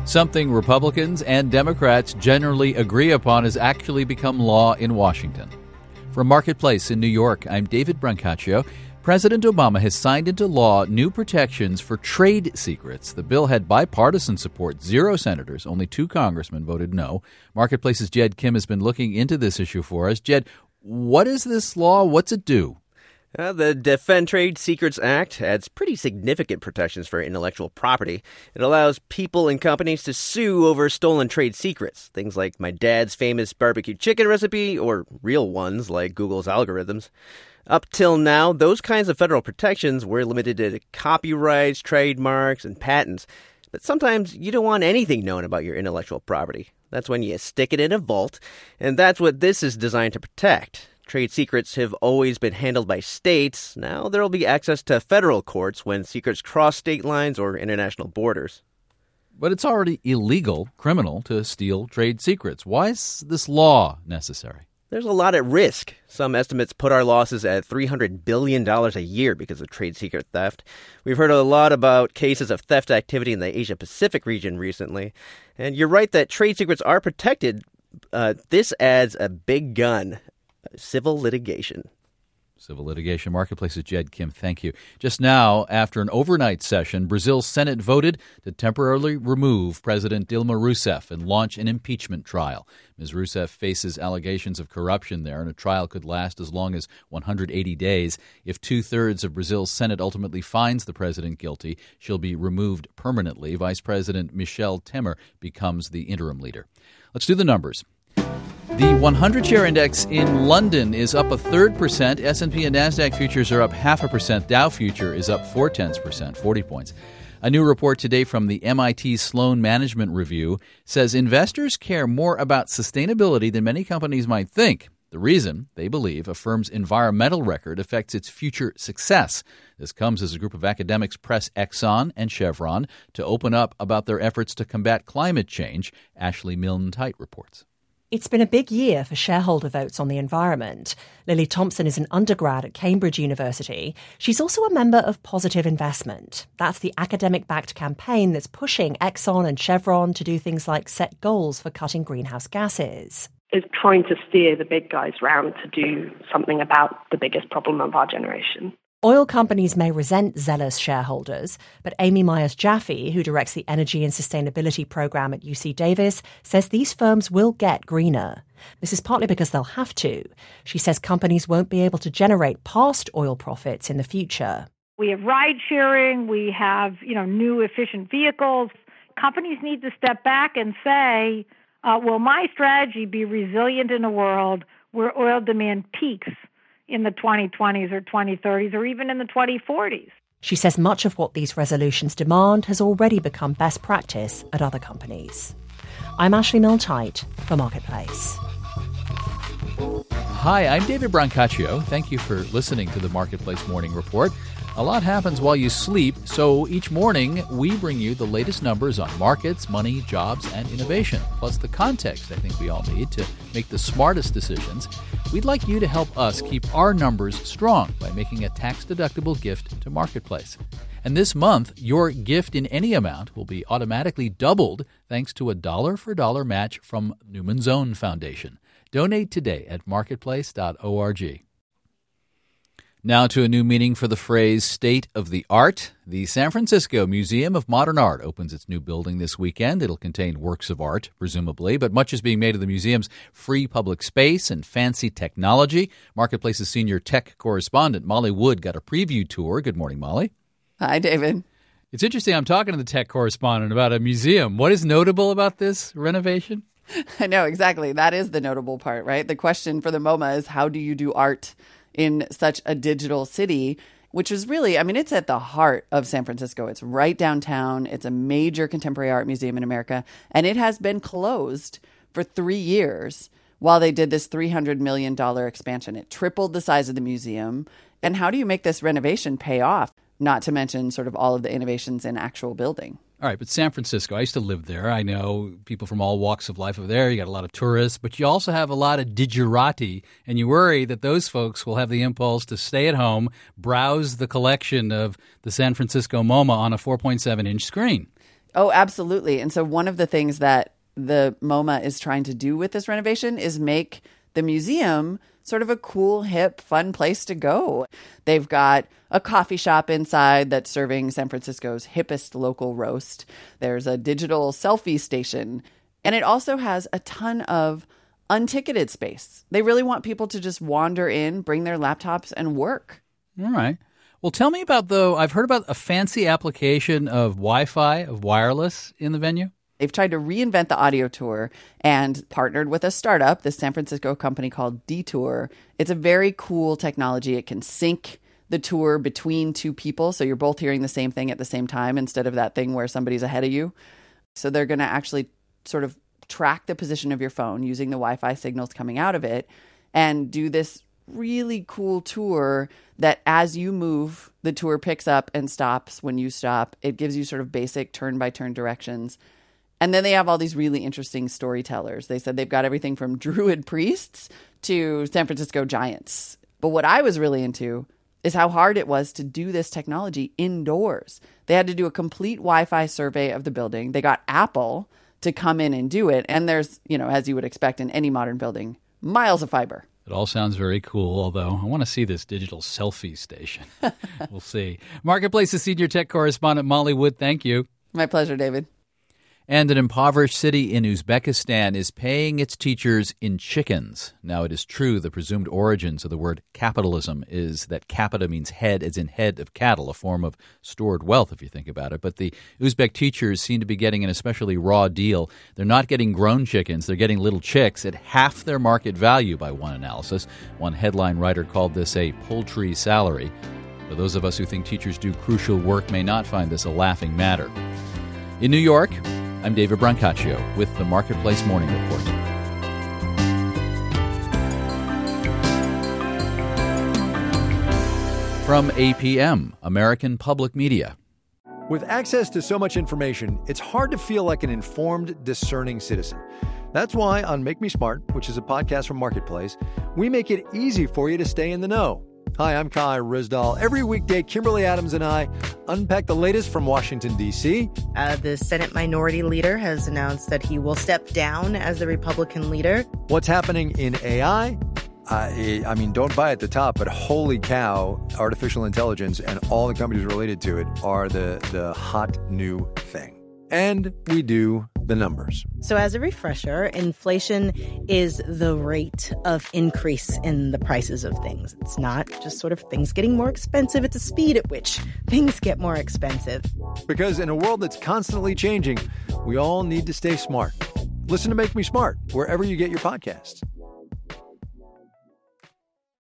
Something Republicans and Democrats generally agree upon has actually become law in Washington. From Marketplace in New York, I'm David Brancaccio. President Obama has signed into law new protections for trade secrets. The bill had bipartisan support. 0 senators, only 2 congressmen voted no. Marketplace's Jed Kim has been looking into this issue for us. Jed, what is this law? What's it do? The Defend Trade Secrets Act adds pretty significant protections for intellectual property. It allows people and companies to sue over stolen trade secrets, things like my dad's famous barbecue chicken recipe or real ones like Google's algorithms. Up till now, those kinds of federal protections were limited to copyrights, trademarks, and patents. But sometimes you don't want anything known about your intellectual property. That's when you stick it in a vault, and that's what this is designed to protect. Trade secrets have always been handled by states. Now there will be access to federal courts when secrets cross state lines or international borders. But it's already illegal, criminal, to steal trade secrets. Why is this law necessary? There's a lot at risk. Some estimates put our losses at $300 billion a year because of trade secret theft. We've heard a lot about cases of theft activity in the Asia-Pacific region recently. And you're right that trade secrets are protected. This adds a big gun. Civil litigation. Civil litigation. Marketplace's Jed Kim, thank you. Just now, after an overnight session, Brazil's Senate voted to temporarily remove President Dilma Rousseff and launch an impeachment trial. Ms. Rousseff faces allegations of corruption there, and a trial could last as long as 180 days. If 2/3 of Brazil's Senate ultimately finds the president guilty, she'll be removed permanently. Vice President Michel Temer becomes the interim leader. Let's do the numbers. The 100-share index in London is up 0.33%. S&P and NASDAQ futures are up 0.5%. Dow future is up 0.4%, 40 points. A new report today from the MIT Sloan Management Review says investors care more about sustainability than many companies might think. The reason, they believe, a firm's environmental record affects its future success. This comes as a group of academics press Exxon and Chevron to open up about their efforts to combat climate change. Ashley Milne-Tite reports. It's been a big year for shareholder votes on the environment. Lily Thompson is an undergrad at Cambridge University. She's also a member of Positive Investment. That's the academic-backed campaign that's pushing Exxon and Chevron to do things like set goals for cutting greenhouse gases. Is trying to steer the big guys round to do something about the biggest problem of our generation. Oil companies may resent zealous shareholders, but Amy Myers-Jaffe, who directs the Energy and Sustainability Program at UC Davis, says these firms will get greener. This is partly because they'll have to. She says companies won't be able to generate past oil profits in the future. We have ride sharing, we have, new efficient vehicles. Companies need to step back and say, will my strategy be resilient in a world where oil demand peaks in the 2020s or 2030s or even in the 2040s. She says much of what these resolutions demand has already become best practice at other companies. I'm Ashley Milne-Tite for Marketplace. Hi, I'm David Brancaccio. Thank you for listening to the Marketplace Morning Report. A lot happens while you sleep, so each morning we bring you the latest numbers on markets, money, jobs, and innovation, plus the context I think we all need to make the smartest decisions. We'd like you to help us keep our numbers strong by making a tax-deductible gift to Marketplace. And this month, your gift in any amount will be automatically doubled thanks to a dollar-for-dollar match from Newman's Own Foundation. Donate today at marketplace.org. Now to a new meaning for the phrase state of the art. The San Francisco Museum of Modern Art opens its new building this weekend. It'll contain works of art, presumably, but much is being made of the museum's free public space and fancy technology. Marketplace's senior tech correspondent, Molly Wood, got a preview tour. Good morning, Molly. Hi, David. It's interesting. I'm talking to the tech correspondent about a museum. What is notable about this renovation? I know, exactly. That is the notable part, right? The question for the MoMA is how do you do art in such a digital city, which is really, it's at the heart of San Francisco. It's right downtown. It's a major contemporary art museum in America, and it has been closed for 3 years while they did this $300 million expansion. It tripled the size of the museum. And how do you make this renovation pay off? Not to mention sort of all of the innovations in actual building. All right, but San Francisco, I used to live there. I know people from all walks of life over there. You got a lot of tourists, but you also have a lot of digerati, and you worry that those folks will have the impulse to stay at home, browse the collection of the San Francisco MoMA on a 4.7-inch screen. Oh, absolutely. And so one of the things that the MoMA is trying to do with this renovation is make the museum sort of a cool, hip, fun place to go. They've got a coffee shop inside that's serving San Francisco's hippest local roast. There's a digital selfie station. And it also has a ton of unticketed space. They really want people to just wander in, bring their laptops, and work. All right. Well, tell me about, though, I've heard about a fancy application of Wi-Fi, of wireless in the venue. They've tried to reinvent the audio tour and partnered with a startup, this San Francisco company called Detour. It's a very cool technology. It can sync the tour between two people, so you're both hearing the same thing at the same time instead of that thing where somebody's ahead of you. So they're going to actually sort of track the position of your phone using the Wi-Fi signals coming out of it and do this really cool tour that as you move, the tour picks up and stops when you stop. It gives you sort of basic turn-by-turn directions. And then they have all these really interesting storytellers. They said they've got everything from druid priests to San Francisco giants. But what I was really into is how hard it was to do this technology indoors. They had to do a complete Wi-Fi survey of the building. They got Apple to come in and do it. And there's, as you would expect in any modern building, miles of fiber. It all sounds very cool, although I want to see this digital selfie station. We'll see. Marketplace's senior tech correspondent Molly Wood, thank you. My pleasure, David. And an impoverished city in Uzbekistan is paying its teachers in chickens. Now, it is true the presumed origins of the word capitalism is that capita means head, as in head of cattle, a form of stored wealth, if you think about it. But the Uzbek teachers seem to be getting an especially raw deal. They're not getting grown chickens. They're getting little chicks at half their market value by one analysis. One headline writer called this a poultry salary. But those of us who think teachers do crucial work may not find this a laughing matter. In New York, I'm David Brancaccio with the Marketplace Morning Report. From APM, American Public Media. With access to so much information, it's hard to feel like an informed, discerning citizen. That's why on Make Me Smart, which is a podcast from Marketplace, we make it easy for you to stay in the know. Hi, I'm Kai Rizdal. Every weekday, Kimberly Adams and I unpack the latest from Washington, D.C. The Senate Minority Leader has announced that he will step down as the Republican leader. What's happening in AI? I mean, don't buy at the top, but holy cow, artificial intelligence and all the companies related to it are the hot new thing. And we do the numbers. So as a refresher, inflation is the rate of increase in the prices of things. It's not just sort of things getting more expensive. It's the speed at which things get more expensive. Because in a world that's constantly changing, we all need to stay smart. Listen to Make Me Smart wherever you get your podcasts.